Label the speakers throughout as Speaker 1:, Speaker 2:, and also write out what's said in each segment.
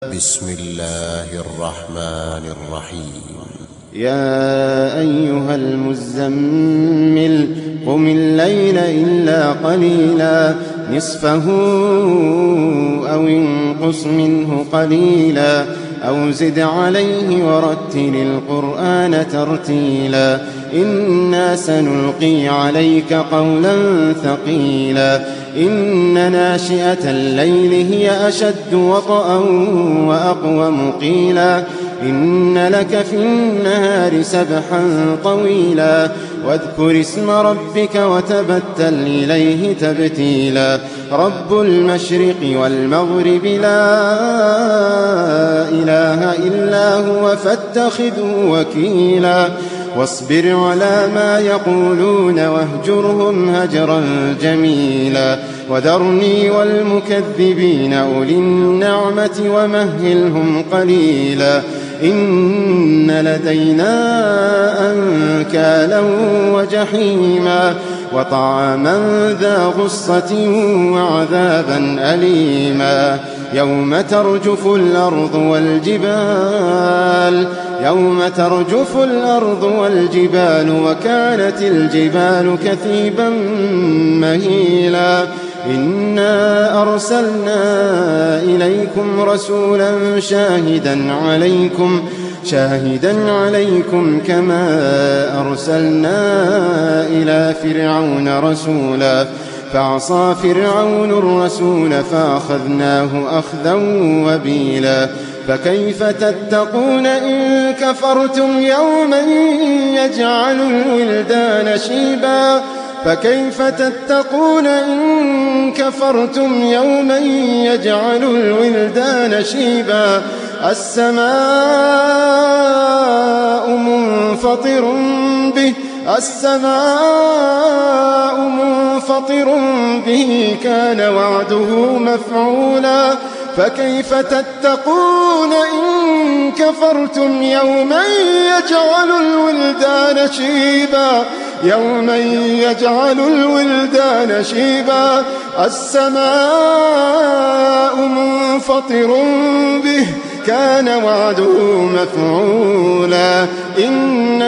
Speaker 1: بسم الله الرحمن الرحيم.
Speaker 2: يا أيها المزمل قم الليل إلا قليلا نصفه أو انقص منه قليلا أو زد عليه ورتل القرآن ترتيلا إنا سنلقي عليك قولا ثقيلا إن ناشئة الليل هي أشد وطئا وأقوم قيلا إن لك في النهار سبحا طويلا واذكر اسم ربك وتبتل إليه تبتيلا رب المشرق والمغرب لا إله إلا هو فاتخذه وكيلا واصبر على ما يقولون واهجرهم هجرا جميلا وذرني والمكذبين أولي النعمة ومهلهم قليلا إن لدينا أنكالا وجحيما وطعاما ذا غصة وعذابا أليما يوم ترجف الأرض والجبال وكانت الجبال كثيبا مهيلا إنا أرسلنا إليكم رسولا شاهدا عليكم كما أرسلنا إلى فرعون رسولا فعصى فرعون الرسول فأخذناه أخذا وبيلا فكيف تتقون إن كفرتم يوما يجعل الولدان شيبا فكيف تتقون إن كفرتم يوما يجعل الولدان شيبا السماء منفطر به كان وعده مفعولا فكيف تتقون إن كفرتم يوما يجعل الولدان شيبا السماء منفطر به كان وعده مفعولا إن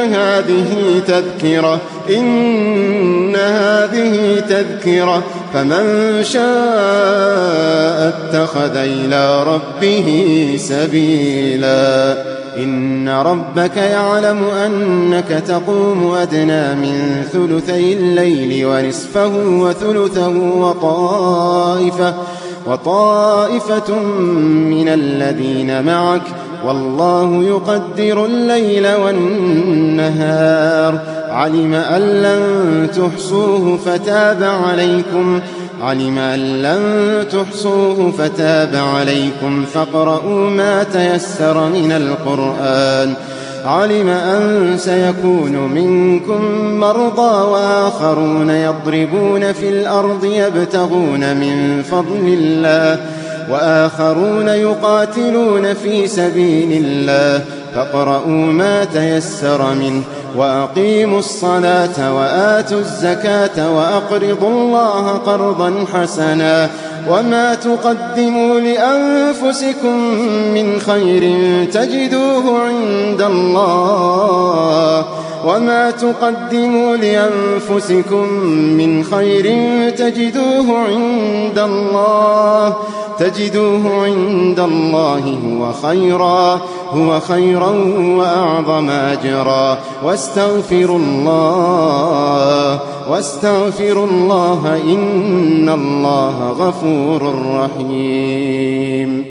Speaker 2: هذه تذكرة فمن شاء اتخذ إلى ربه سبيلا إن ربك يعلم أنك تقوم أدنى من ثلثي الليل ونصفه وثلثه وطائفة من الذين معك والله يقدر الليل والنهار علم أن لن تحصوه فتاب عليكم فاقرؤوا ما تيسر من القرآن علم أن سيكون منكم مرضى وآخرون يضربون في الأرض يبتغون من فضل الله وآخرون يقاتلون في سبيل الله فاقرؤوا ما تيسر منه وأقيموا الصلاة وآتوا الزكاة وأقرضوا الله قرضا حسنا وما تقدموا لأنفسكم من خير تجدوه عند الله هو خيرا وأعظم أجرا واستغفروا الله إن الله غفور رحيم.